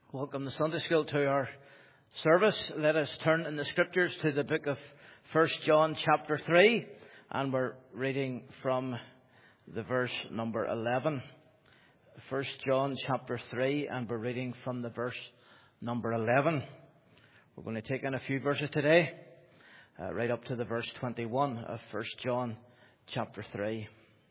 Welcome to Sunday School to our service. Let us turn in the Scriptures to the book of 1 John chapter 3, and we're reading from the verse number 11. 1 John chapter 3, and we're reading from the verse number 11. We're going to take in a few verses today, right up to the verse 21 of 1 John chapter 3.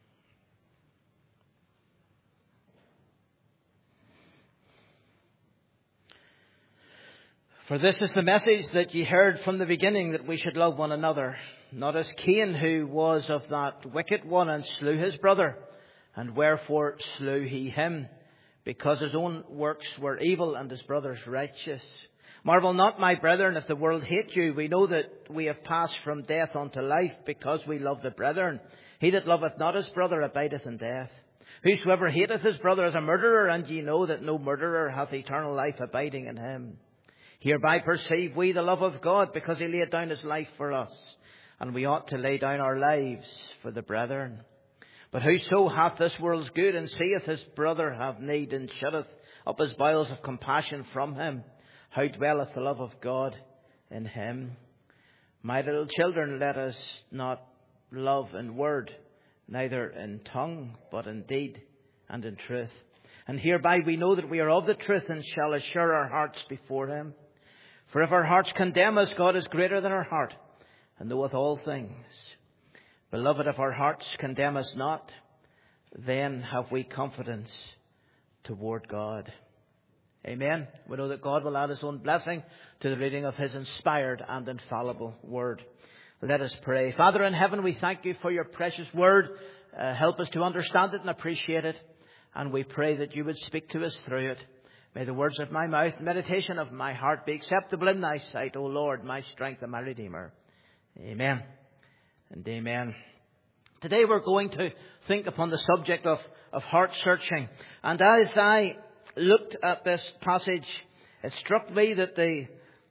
For this is the message that ye heard from the beginning, that we should love one another, not as Cain, who was of that wicked one, and slew his brother. And wherefore slew he him? Because his own works were evil, and his brother's righteous. Marvel not, my brethren, if the world hate you. We know that we have passed from death unto life, because we love the brethren. He that loveth not his brother abideth in death. Whosoever hateth his brother is a murderer, and ye know that no murderer hath eternal life abiding in him. Hereby perceive we the love of God, because he laid down his life for us, and we ought to lay down our lives for the brethren. But whoso hath this world's good, and seeth his brother have need, and shutteth up his bowels of compassion from him, how dwelleth the love of God in him? My little children, let us not love in word, neither in tongue, but in deed and in truth. And hereby we know that we are of the truth, and shall assure our hearts before him. For if our hearts condemn us, God is greater than our heart, and knoweth all things. Beloved, if our hearts condemn us not, then have we confidence toward God. Amen. We know that God will add his own blessing to the reading of his inspired and infallible word. Let us pray. Father in heaven, we thank you for your precious word. Help us to understand it and appreciate it. And we pray that you would speak to us through it. May the words of my mouth, meditation of my heart be acceptable in thy sight, O Lord, my strength and my Redeemer. Amen and amen. Today we're going to think upon the subject of heart searching. And as I looked at this passage, it struck me that the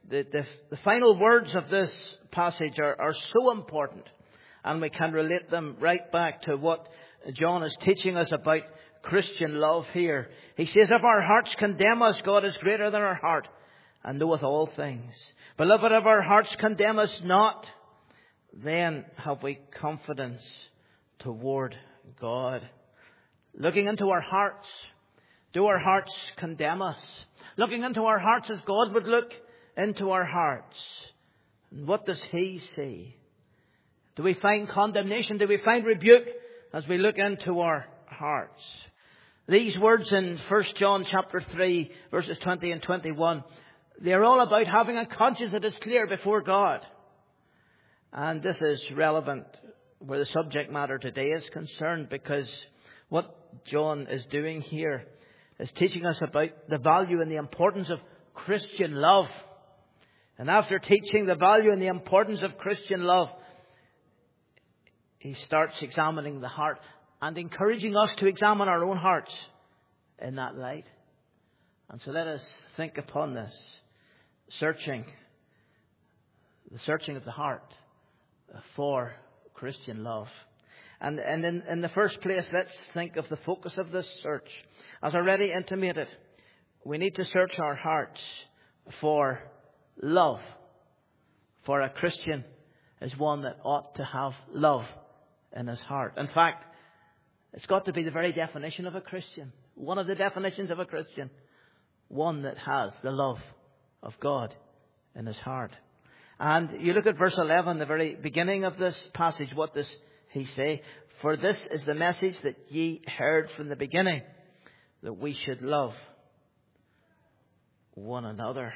final words of this passage are so important. And we can relate them right back to what John is teaching us about Christian love here. He says, if our hearts condemn us, God is greater than our heart, and knoweth all things. Beloved, if our hearts condemn us not, then have we confidence toward God. Looking into our hearts, do our hearts condemn us? Looking into our hearts as God would look into our hearts. And what does he see? Do we find condemnation? Do we find rebuke as we look into our hearts? These words in 1 John chapter 3, verses 20 and 21, they're all about having a conscience that is clear before God. And this is relevant where the subject matter today is concerned, because what John is doing here is teaching us about the value and the importance of Christian love. And after teaching the value and the importance of Christian love, he starts examining the heart and encouraging us to examine our own hearts in that light. And so let us think upon this. The searching of the heart for Christian love. And in the first place, let's think of the focus of this search. As already intimated, we need to search our hearts for love. For a Christian is one that ought to have love in his heart. In fact, it's got to be the very definition of a Christian. One of the definitions of a Christian. One that has the love of God in his heart. And you look at verse 11, the very beginning of this passage. What does he say? For this is the message that ye heard from the beginning, that we should love one another.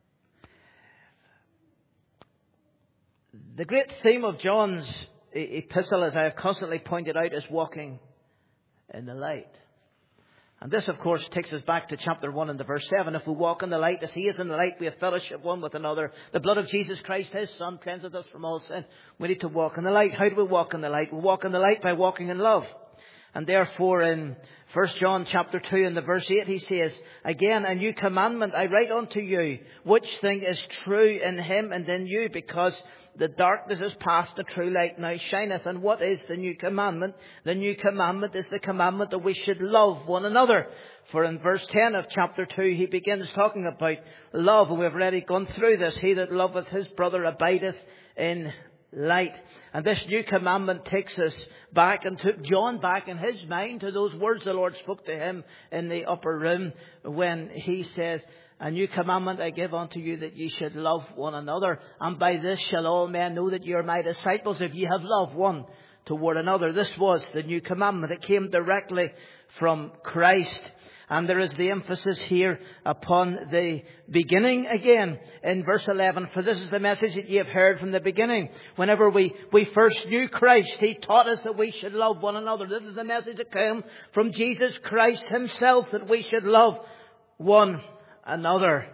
The great theme of John's epistle, as I have constantly pointed out, is walking in the light. And this, of course, takes us back to chapter 1 and the verse 7. If we walk in the light as he is in the light, we have fellowship one with another. The blood of Jesus Christ, his Son, cleanseth us from all sin. We need to walk in the light. How do we walk in the light? We walk in the light by walking in love. And therefore in 1 John chapter 2 and the verse 8 he says, again, a new commandment I write unto you, which thing is true in him and in you, because the darkness is past, the true light now shineth. And what is the new commandment? The new commandment is the commandment that we should love one another. For in verse 10 of chapter 2 he begins talking about love. And we've already gone through this. He that loveth his brother abideth in light. And this new commandment takes us back and took John back in his mind to those words the Lord spoke to him in the upper room when he says, a new commandment I give unto you, that ye should love one another. And by this shall all men know that ye are my disciples, if ye have love one toward another. This was the new commandment. It came directly from Christ. And there is the emphasis here upon the beginning again in verse 11. For this is the message that ye have heard from the beginning. Whenever we first knew Christ, he taught us that we should love one another. This is the message that came from Jesus Christ himself, that we should love one another.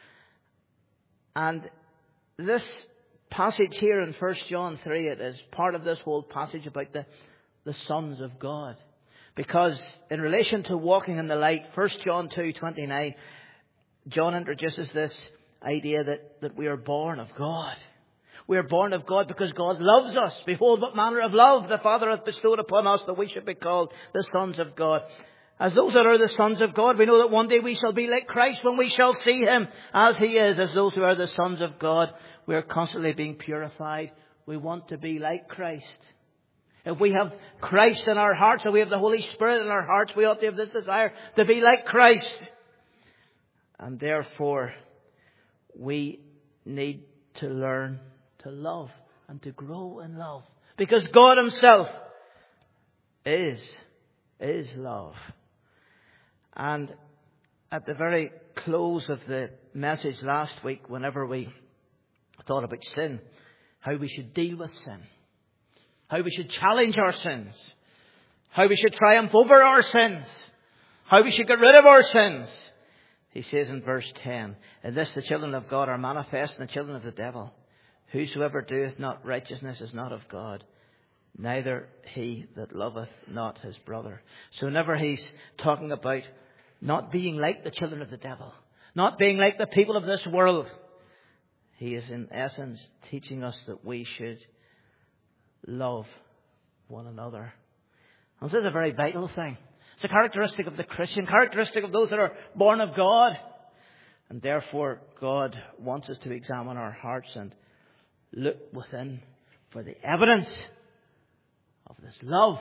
And this passage here in 1 John 3, it is part of this whole passage about the sons of God. Because in relation to walking in the light, 1 John 2:29, John introduces this idea that we are born of God. We are born of God because God loves us. Behold, what manner of love the Father hath bestowed upon us, that we should be called the sons of God. As those that are the sons of God, we know that one day we shall be like Christ when we shall see him as he is. As those who are the sons of God, we are constantly being purified. We want to be like Christ. If we have Christ in our hearts, or we have the Holy Spirit in our hearts, we ought to have this desire to be like Christ. And therefore, we need to learn to love and to grow in love. Because God himself is love. And at the very close of the message last week, whenever we thought about sin, how we should deal with sin, how we should challenge our sins, how we should triumph over our sins, how we should get rid of our sins. He says in verse 10, in this the children of God are manifest, and the children of the devil. Whosoever doeth not righteousness is not of God, neither he that loveth not his brother. So whenever he's talking about not being like the children of the devil, not being like the people of this world, he is in essence teaching us that we should love one another. And this is a very vital thing. It's a characteristic of the Christian, characteristic of those that are born of God. And therefore, God wants us to examine our hearts and look within for the evidence of this love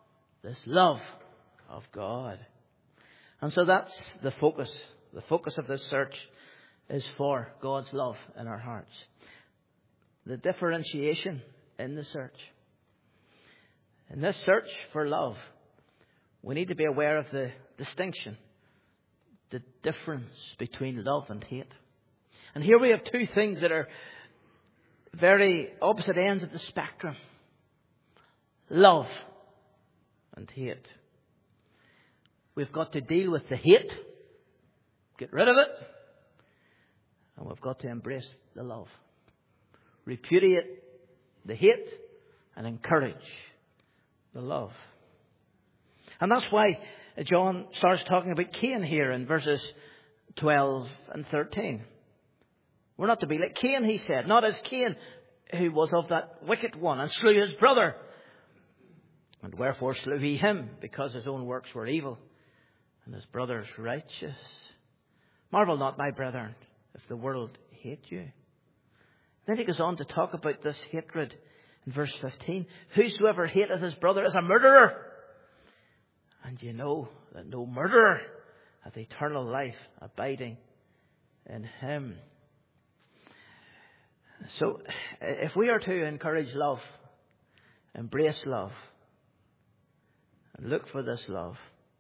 of God. And so that's the focus. The focus of this search is for God's love in our hearts. The differentiation in the search. In this search for love, we need to be aware of the distinction, the difference between love and hate. And here we have two things that are very opposite ends of the spectrum. Love and hate. We've got to deal with the hate, get rid of it, and we've got to embrace the love. Repudiate the hate and encourage the love. And that's why John starts talking about Cain here in verses 12 and 13. We're not to be like Cain, he said. Not as Cain, who was of that wicked one and slew his brother. And wherefore slew he him? Because his own works were evil and his brother's righteous. Marvel not, my brethren, if the world hate you. Then he goes on to talk about this hatred in verse 15. Whosoever hateth his brother is a murderer. And you know that no murderer hath eternal life abiding in him. So if we are to encourage love, embrace love, and look for this love,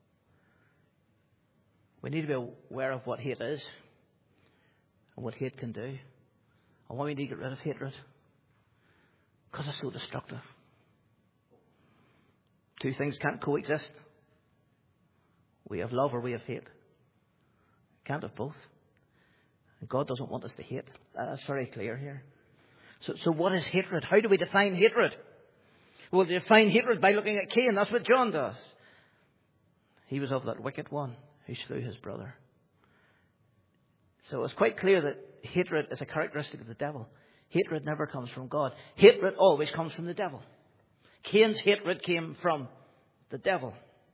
we need to be aware of what hate is and what hate can do, and why we need to get rid of hatred, because it's so destructive. Two things can't coexist. We have love or we have hate. Can't have both. And God doesn't want us to hate. That's very clear here. So what is hatred? How do we define hatred? Well, we define hatred by looking at Cain. That's what John does. He was of that wicked one who slew his brother. So it's quite clear that hatred is a characteristic of the devil. Hatred never comes from God. Hatred always comes from the devil. Cain's hatred came from the devil.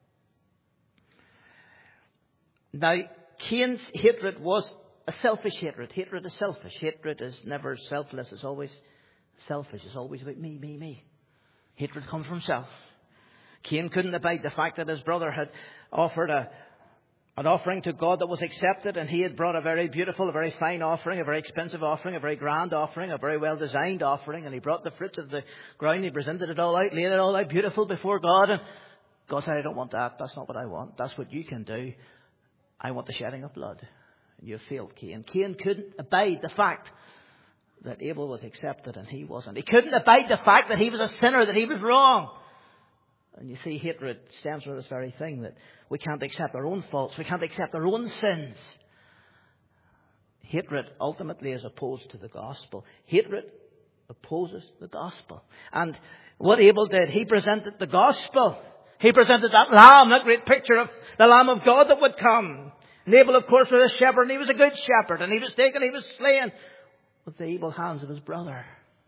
Now, Cain's hatred was a selfish hatred. Hatred is selfish. Hatred is never selfless. It's always selfish. It's always about me, me, me. Hatred comes from self. Cain couldn't abide the fact that his brother had offered an offering to God that was accepted, and he had brought a very beautiful, a very fine offering, a very expensive offering, a very grand offering, a very well-designed offering, and he brought the fruits of the ground, he presented it all out, laid it all out beautiful before God, and God said, I don't want that, that's not what I want, that's what you can do, I want the shedding of blood. And you failed, Cain. Cain couldn't abide the fact that Abel was accepted and he wasn't. He couldn't abide the fact that he was a sinner, that he was wrong. And you see, hatred stems from this very thing, that we can't accept our own faults. We can't accept our own sins. Hatred ultimately is opposed to the gospel. Hatred opposes the gospel. And what Abel did, he presented the gospel. He presented that lamb, that great picture of the Lamb of God that would come. And Abel, of course, was a shepherd, and he was a good shepherd. And he was taken, he was slain with the evil hands of his brother.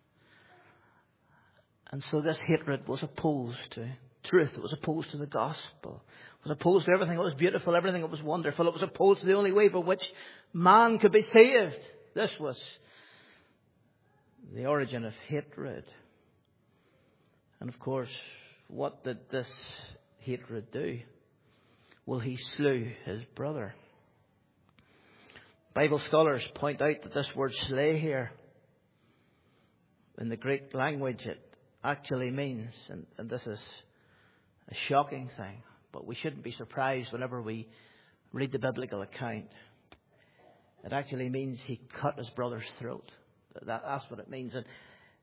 And so this hatred was opposed to truth. It was opposed to the gospel. It was opposed to everything that was beautiful, everything that was wonderful. It was opposed to the only way by which man could be saved. This was the origin of hatred. And of course, what did this hatred do? Well, he slew his brother. Bible scholars point out that this word slay here, in the Greek language, it actually means, and this is a shocking thing, but we shouldn't be surprised whenever we read the biblical account. It actually means he cut his brother's throat. That's what it means. And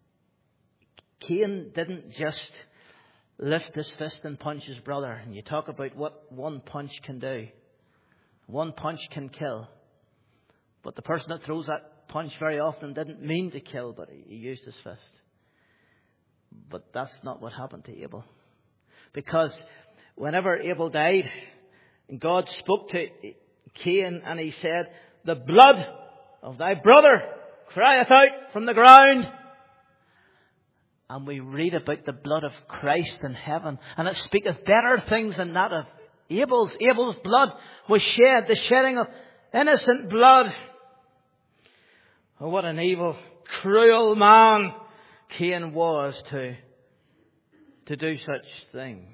Cain didn't just lift his fist and punch his brother. And you talk about what one punch can do. One punch can kill. But the person that throws that punch very often didn't mean to kill, but he used his fist. But that's not what happened to Abel. Because whenever Abel died, God spoke to Cain and he said, the blood of thy brother crieth out from the ground. And we read about the blood of Christ in heaven. And it speaketh better things than that of Abel's. Abel's blood was shed, the shedding of innocent blood. Oh, what an evil, cruel man Cain was to do such things.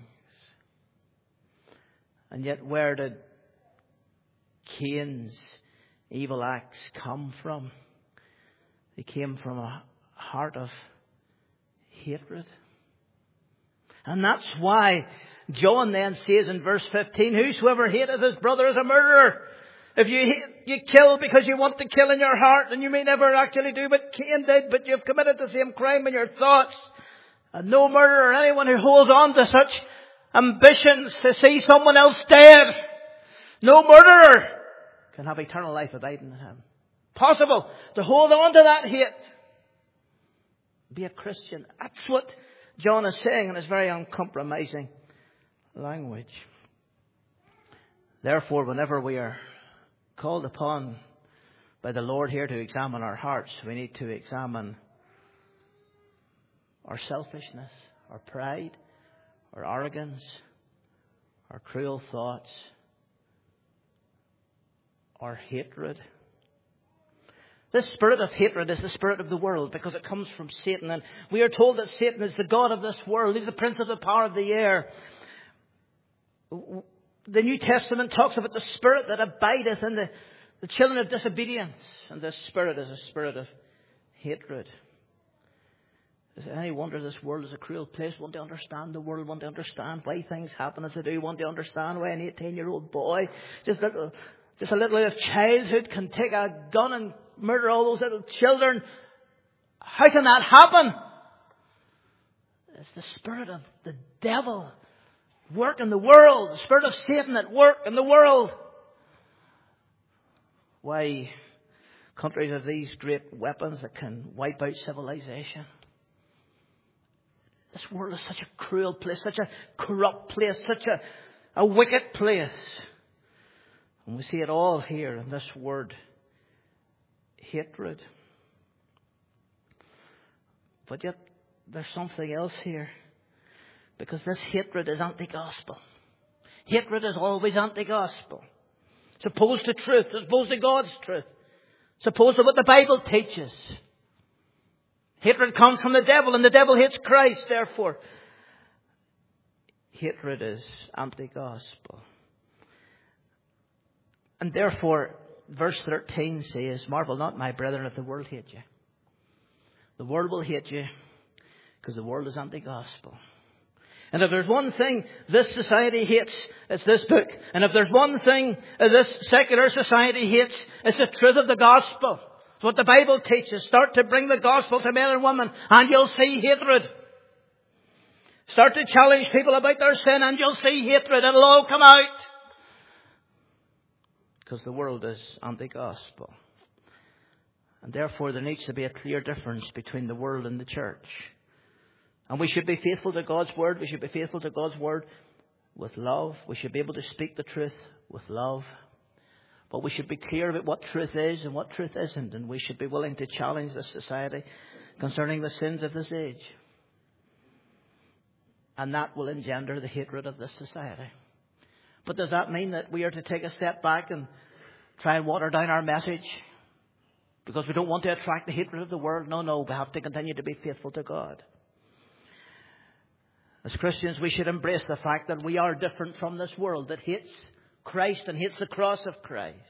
And yet, where did Cain's evil acts come from? They came from a heart of hatred. And that's why John then says in verse 15, whosoever hateth his brother is a murderer. If you hate, you kill because you want to kill in your heart, and you may never actually do what Cain did, but you've committed the same crime in your thoughts. And no murderer, anyone who holds on to such ambitions to see someone else dead, no murderer can have eternal life abiding in him. Possible to hold on to that hate. Be a Christian. That's what John is saying in his very uncompromising language. Therefore, whenever we are called upon by the Lord here to examine our hearts, we need to examine our selfishness, our pride, our arrogance, our cruel thoughts, our hatred. This spirit of hatred is the spirit of the world because it comes from Satan. And we are told that Satan is the god of this world. He's the prince of the power of the air. The New Testament talks about the spirit that abideth in the children of disobedience. And this spirit is a spirit of hatred. Is it any wonder this world is a cruel place? Want to understand the world, want to understand why things happen as they do, want to understand why an 18-year-old boy, just a little bit of childhood, can take a gun and murder all those little children. How can that happen? It's the spirit of the devil work in the world. The spirit of Satan at work in the world. Why countries have these great weapons that can wipe out civilization? This world is such a cruel place, such a corrupt place, such a a wicked place. And we see it all here in this word, hatred. But yet there's something else here. Because this hatred is anti-gospel. Hatred is always anti-gospel. It's opposed to truth. It's opposed to God's truth. It's opposed to what the Bible teaches. Hatred comes from the devil, and the devil hates Christ. Therefore, hatred is anti-gospel. And therefore, verse 13 says, "Marvel not, my brethren, if the world hate you." The world will hate you because the world is anti-gospel. And if there's one thing this society hates, it's this book. And if there's one thing this secular society hates, it's the truth of the gospel. It's what the Bible teaches. Start to bring the gospel to men and women, and you'll see hatred. Start to challenge people about their sin, and you'll see hatred. It'll all come out. Because the world is anti-gospel. And therefore there needs to be a clear difference between the world and the church. And we should be faithful to God's word. We should be faithful to God's word with love. We should be able to speak the truth with love. But we should be clear about what truth is and what truth isn't. And we should be willing to challenge this society concerning the sins of this age. And that will engender the hatred of this society. But does that mean that we are to take a step back and try and water down our message? Because we don't want to attract the hatred of the world? No. We have to continue to be faithful to God. As Christians, we should embrace the fact that we are different from this world that hates Christ and hates the cross of Christ.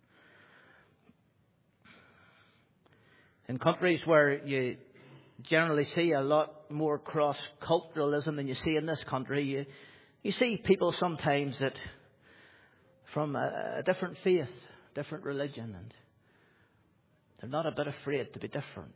In countries where you generally see a lot more cross-culturalism than you see in this country, you see people sometimes that from a different faith, different religion, and they're not a bit afraid to be different.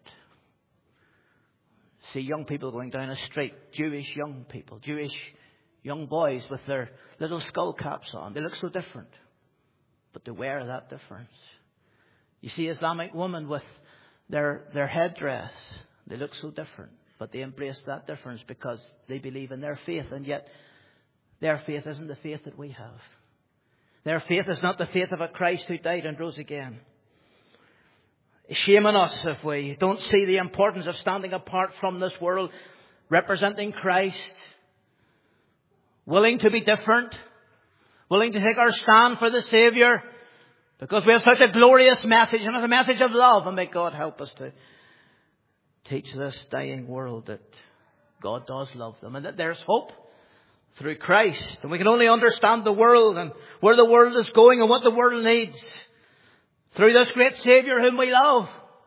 See young people going down a street, Jewish young people, Jewish young boys with their little skull caps on. They look so different, but they wear that difference. You see Islamic women with their headdress. They look so different, but they embrace that difference because they believe in their faith, and yet their faith isn't the faith that we have. Their faith is not the faith of a Christ who died and rose again. Shame on us if we don't see the importance of standing apart from this world, representing Christ, willing to be different, willing to take our stand for the Saviour, because we have such a glorious message, and it's a message of love. And may God help us to teach this dying world that God does love them, and that there's hope through Christ. And we can only understand the world and where the world is going and what the world needs through this great Saviour whom we love.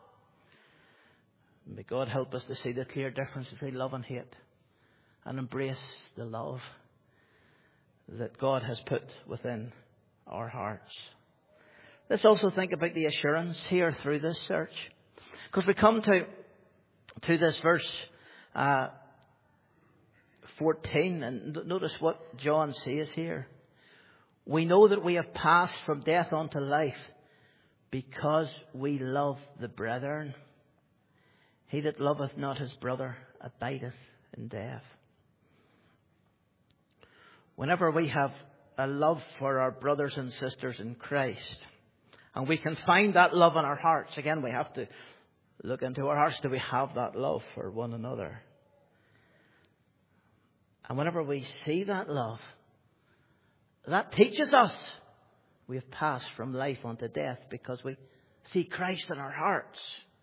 May God help us to see the clear difference between love and hate, and embrace the love that God has put within our hearts. Let's also think about the assurance here through this search. Because we come to this verse 14, and notice what John says here. We know that we have passed from death unto life, because we love the brethren. He that loveth not his brother abideth in death. Whenever we have a love for our brothers and sisters in Christ, and we can find that love in our hearts, again we have to look into our hearts. Do we have that love for one another? And whenever we see that love, that teaches us we have passed from life unto death, because we see Christ in our hearts.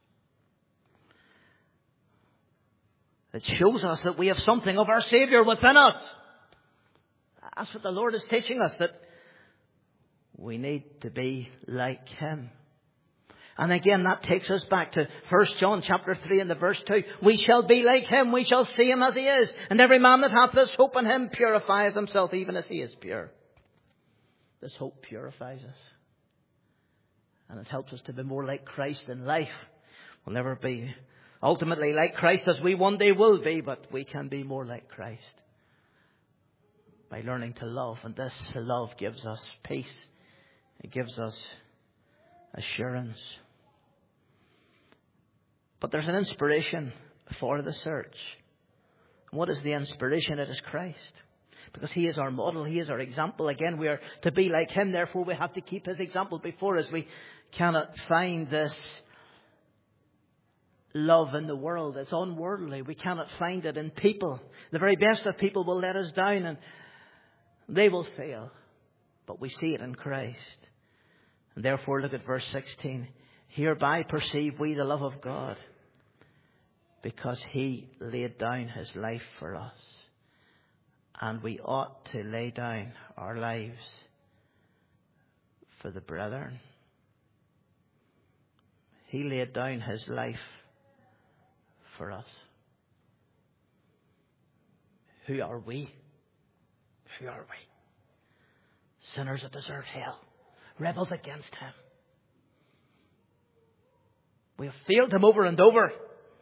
It shows us that we have something of our Saviour within us. That's what the Lord is teaching us, that we need to be like Him. And again, that takes us back to 1 John chapter 3 and the verse 2. We shall be like Him. We shall see Him as He is. And every man that hath this hope in Him purifieth himself even as He is pure. This hope purifies us. And it helps us to be more like Christ in life. We'll never be ultimately like Christ as we one day will be, but we can be more like Christ by learning to love. And this love gives us peace. It gives us assurance. But there's an inspiration for the search. What is the inspiration? It is Christ. Because He is our model. He is our example. Again, we are to be like Him. Therefore, we have to keep His example before us. We cannot find this love in the world. It's unworldly. We cannot find it in people. The very best of people will let us down and they will fail. But we see it in Christ. And therefore, look at verse 16. Hereby perceive we the love of God, because He laid down His life for us. And we ought to lay down our lives for the brethren. He laid down His life for us. Who are we? Who are we? Sinners that deserve hell. Rebels against Him. We have failed Him over and over.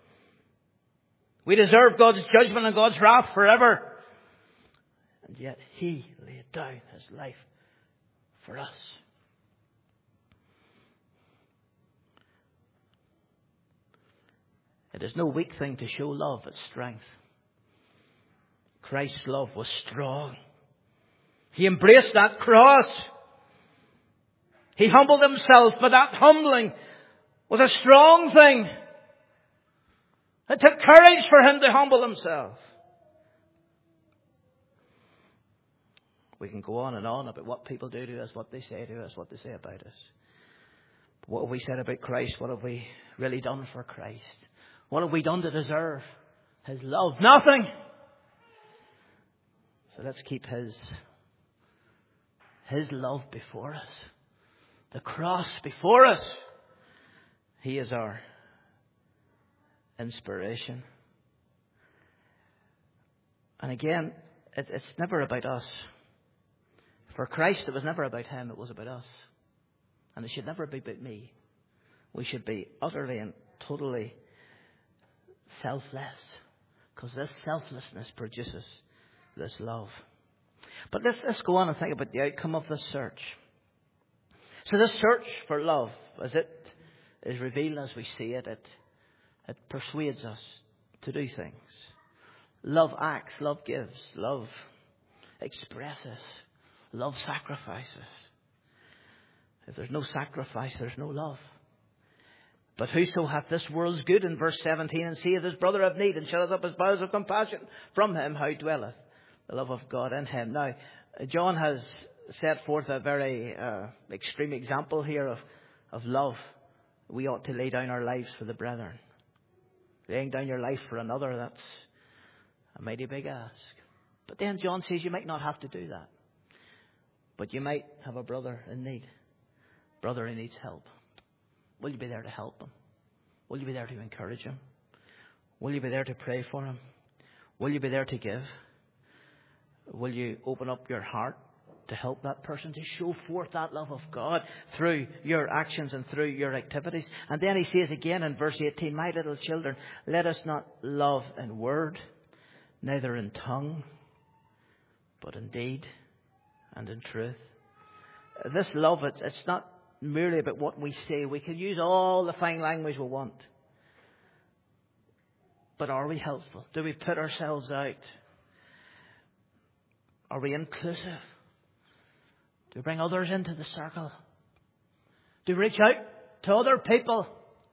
We deserve God's judgment and God's wrath forever. And yet He laid down His life for us. It is no weak thing to show love, it's strength. Christ's love was strong. He embraced that cross. He humbled Himself, but that humbling was a strong thing. It took courage for Him to humble Himself. We can go on and on about what people do to us, what they say to us, what they say about us. But what have we said about Christ? What have we really done for Christ? What have we done to deserve His love? Nothing. So let's keep His love before us. The cross before us. He is our inspiration. And again, it's never about us. For Christ, it was never about Him, it was about us. And it should never be about me. We should be utterly and totally selfless. Because this selflessness produces this love. But let's go on and think about the outcome of this search. So this search for love, as it is revealed as we see it, it persuades us to do things. Love acts, love gives, love expresses, love sacrifices. If there's no sacrifice, there's no love. But whoso hath this world's good, in verse 17, and seeth his brother have need, and shutteth up his bowels of compassion from him, how dwelleth the love of God in him? Now, John has set forth a very extreme example here of love. We ought to lay down our lives for the brethren. Laying down your life for another, that's a mighty big ask. But then John says you might not have to do that. But you might have a brother in need. Brother who needs help. Will you be there to help him? Will you be there to encourage him? Will you be there to pray for him? Will you be there to give? Will you open up your heart to help that person, to show forth that love of God through your actions and through your activities? And then he says again in verse 18, my little children, let us not love in word, neither in tongue, but in deed and in truth. This love, it's not merely about what we say. We can use all the fine language we want. But are we helpful? Do we put ourselves out? Are we inclusive? Do we bring others into the circle? Do we reach out to other people?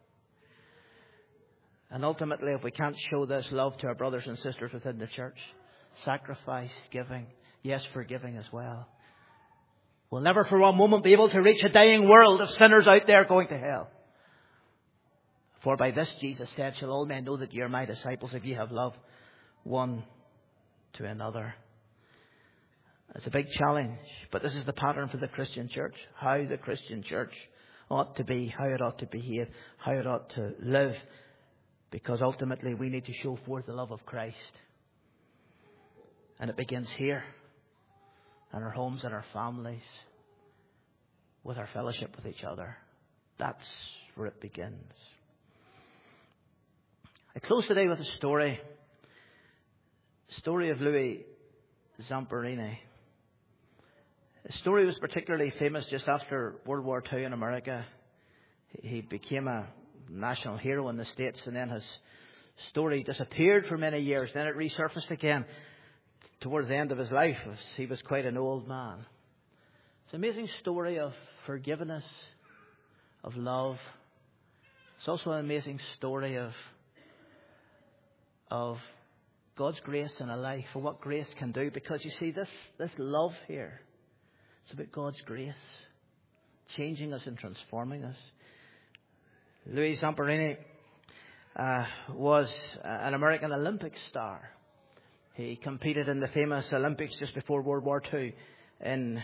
And ultimately, if we can't show this love to our brothers and sisters within the church, sacrifice, giving, yes, forgiving as well, we'll never for one moment be able to reach a dying world of sinners out there going to hell. For by this, Jesus said, shall all men know that ye are my disciples, if ye have love one to another. It's a big challenge, but this is the pattern for the Christian church. How the Christian church ought to be, how it ought to behave, how it ought to live. Because ultimately we need to show forth the love of Christ. And it begins here, in our homes and our families, with our fellowship with each other. That's where it begins. I close today with a story. The story of Louis Zamperini. His story was particularly famous just after World War II in America. He became a national hero in the States, and then his story disappeared for many years. Then it resurfaced again towards the end of his life, he was quite an old man. It's an amazing story of forgiveness, of love. It's also an amazing story of God's grace in a life, and what grace can do. Because you see, this love here, it's about God's grace, changing us and transforming us. Louis Zamperini was an American Olympic star. He competed in the famous Olympics just before World War II in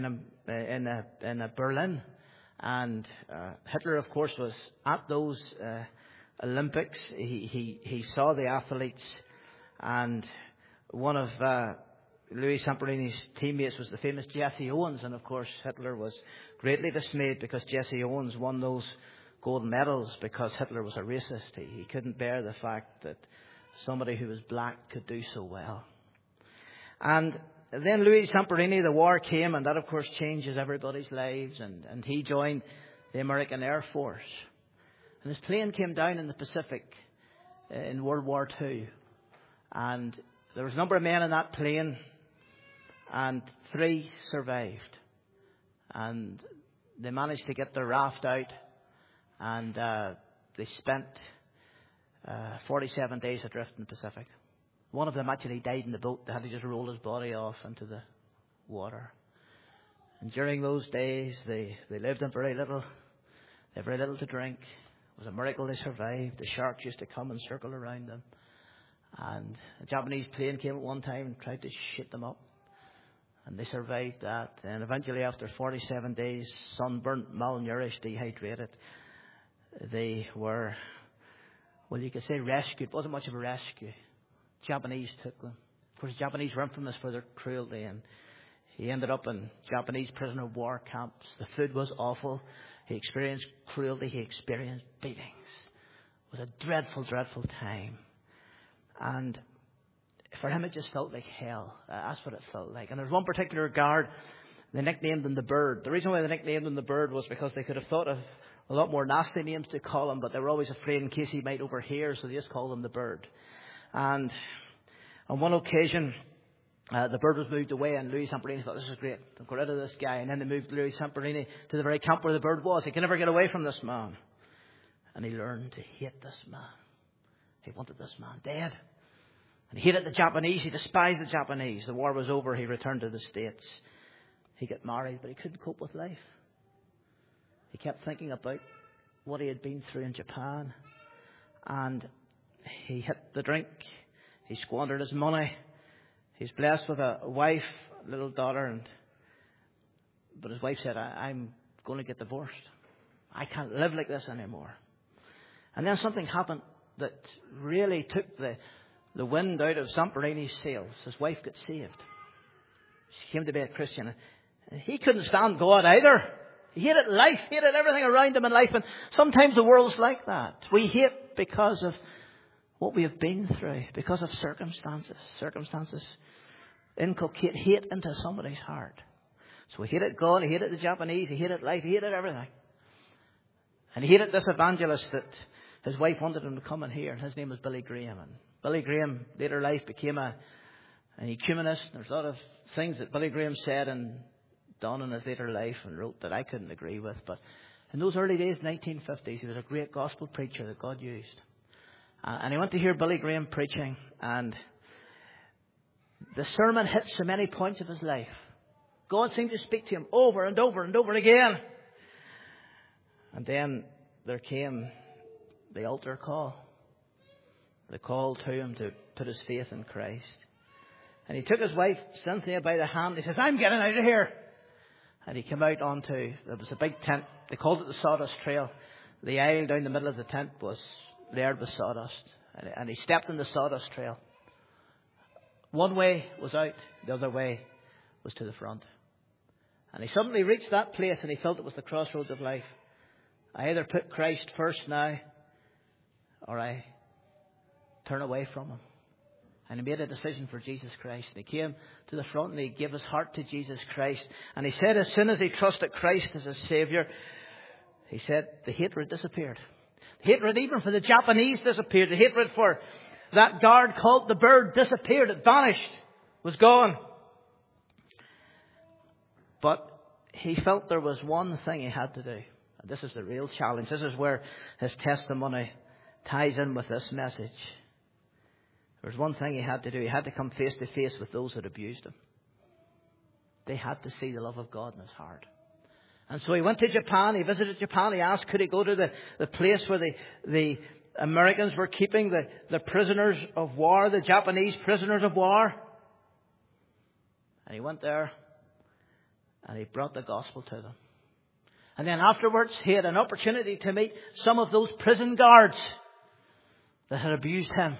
Berlin. And Hitler, of course, was at those Olympics. He saw the athletes, and one of Louis Zamperini's teammates was the famous Jesse Owens. And of course, Hitler was greatly dismayed because Jesse Owens won those gold medals because Hitler was a racist. He couldn't bear the fact that somebody who was black could do so well. And then Louis Zamperini, the war came, and that of course changes everybody's lives, and he joined the American Air Force. And his plane came down in the Pacific in World War II. And there was a number of men in that plane, and 3 survived. And they managed to get their raft out, and they spent 47 days adrift in the Pacific. One of them actually died in the boat. They had to just roll his body off into the water. And during those days, they lived on very little. They had very little to drink. It was a miracle they survived. The sharks used to come and circle around them. And a Japanese plane came at one time and tried to shoot them up. And they survived that. And eventually, after 47 days, sunburnt, malnourished, dehydrated, they were, well, you could say rescued. It wasn't much of a rescue. Japanese took them. Of course, Japanese were infamous for their cruelty, and he ended up in Japanese prisoner of war camps. The food was awful. He experienced cruelty. He experienced beatings. It was a dreadful, dreadful time. And for him, it just felt like hell. That's what it felt like. And there's one particular guard, they nicknamed him the Bird. The reason why they nicknamed him the Bird was because they could have thought of a lot more nasty names to call him, but they were always afraid in case he might overhear, so they just called him the Bird. And on one occasion, the Bird was moved away, and Louis Zamperini thought, this is great, I'll get rid of this guy. And then they moved Louis Zamperini to the very camp where the Bird was. He could never get away from this man. And he learned to hate this man. He wanted this man dead. And he hated the Japanese. He despised the Japanese. The war was over. He returned to the States. He got married, but he couldn't cope with life. He kept thinking about what he had been through in Japan. And he hit the drink. He squandered his money. He's blessed with a wife, a little daughter. But his wife said, I'm going to get divorced. I can't live like this anymore. And then something happened that really took the wind out of Zamperini's sails. His wife got saved. She came to be a Christian. And he couldn't stand God either. He hated life, hated everything around him in life. And sometimes the world's like that. We hate because of what we have been through, because of circumstances. Circumstances inculcate hate into somebody's heart. So he hated God, he hated the Japanese, he hated life, he hated everything. And he hated this evangelist that his wife wanted him to come and hear. His name was Billy Graham. And Billy Graham, later life, became an ecumenist. There's a lot of things that Billy Graham said and done in his later life and wrote that I couldn't agree with. But in those early days, 1950s, he was a great gospel preacher that God used. And he went to hear Billy Graham preaching, and the sermon hit so many points of his life. God seemed to speak to him over and over and over again. And then there came the altar call. The call to him to put his faith in Christ. And he took his wife, Cynthia, by the hand. He says, I'm getting out of here. And he came out onto, there was a big tent. They called it the Sawdust Trail. The aisle down the middle of the tent was layered with sawdust. And he stepped in the Sawdust Trail. One way was out. The other way was to the front. And he suddenly reached that place and he felt it was the crossroads of life. I either put Christ first now, or I turn away from him. And he made a decision for Jesus Christ. And he came to the front and he gave his heart to Jesus Christ. And he said as soon as he trusted Christ as his Saviour, he said the hatred disappeared. The hatred even for the Japanese disappeared. The hatred for that guard called the Bird disappeared. It vanished. was gone. But he felt there was one thing he had to do. And this is the real challenge. This is where his testimony ties in with this message. There's one thing he had to do. He had to come face to face with those that abused him. They had to see the love of God in his heart. And so he went to Japan. He visited Japan. He asked, could he go to the place where the Americans were keeping the prisoners of war, the Japanese prisoners of war. And he went there and he brought the gospel to them. And then afterwards he had an opportunity to meet some of those prison guards that had abused him.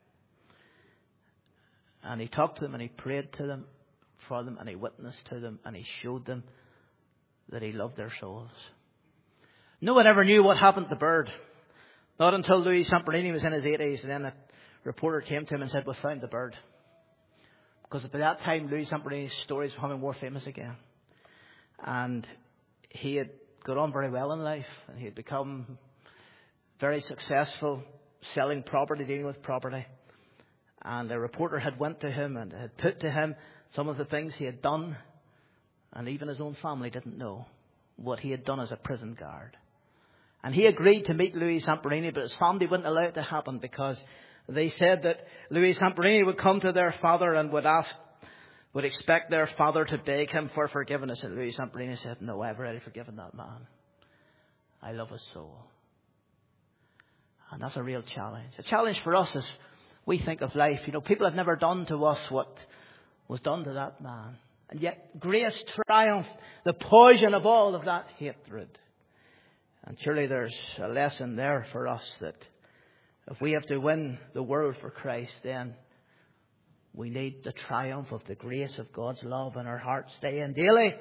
And he talked to them and he prayed to them, for them, and he witnessed to them, and he showed them that he loved their souls. No one ever knew what happened to Byrd. Not until Louis Zamperini was in his 80s, and then a reporter came to him and said, we found the Byrd. Because by that time, Louis Zamperini's stories were becoming more famous again. And he had got on very well in life, and he had become very successful selling property, dealing with property. And a reporter had went to him and had put to him some of the things he had done. And even his own family didn't know what he had done as a prison guard. And he agreed to meet Louis Zamperini, but his family wouldn't allow it to happen because they said that Louis Zamperini would come to their father and would expect their father to beg him for forgiveness. And Louis Zamperini said, no, I've already forgiven that man. I love his soul. And that's a real challenge. A challenge for us as we think of life. You know, people have never done to us what was done to that man. And yet grace triumphed the poison of all of that hatred. And surely there's a lesson there for us that if we have to win the world for Christ, then we need the triumph of the grace of God's love in our hearts day and daily.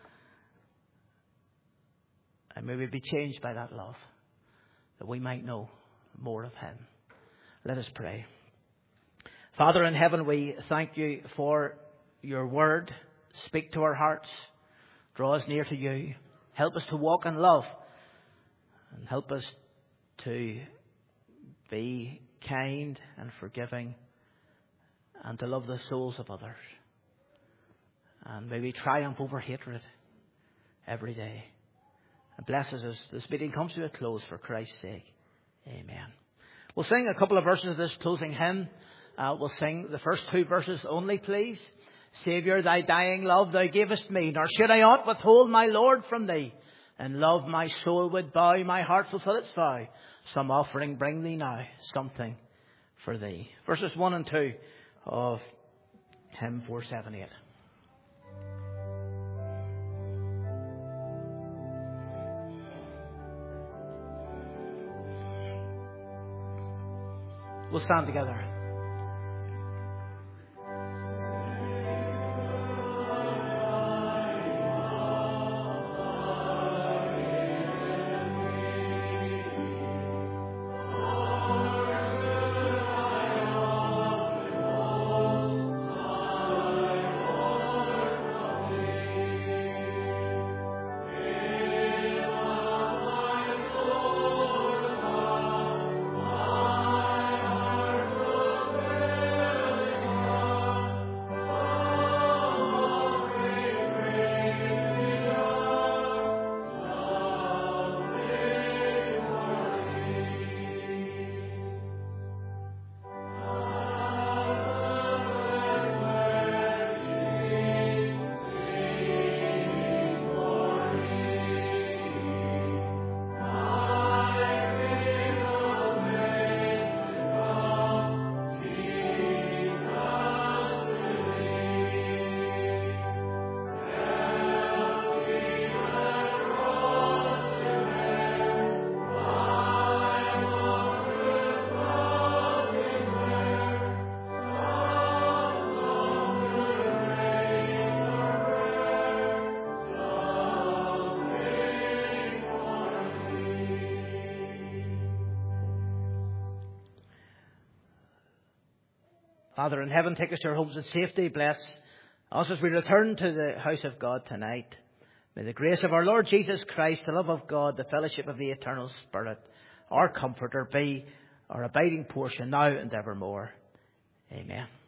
And may we be changed by that love, that we might know more of Him. Let us pray. Father in heaven, we thank you for your word. Speak to our hearts. Draw us near to you. Help us to walk in love. And help us to be kind and forgiving and to love the souls of others. And may we triumph over hatred every day. And bless us as this meeting comes to a close for Christ's sake. Amen. We'll sing a couple of verses of this closing hymn. We'll sing the first two verses only, please. Saviour, thy dying love thou gavest me, nor should I aught withhold, my Lord, from thee. In love my soul would bow, my heart fulfill its vow. Some offering bring thee now, something for thee. Verses 1 and 2 of hymn 478. We'll stand together. Father in heaven, take us to our homes in safety. Bless us as we return to the house of God tonight. May the grace of our Lord Jesus Christ, the love of God, the fellowship of the eternal Spirit, our comforter, be our abiding portion now and evermore. Amen.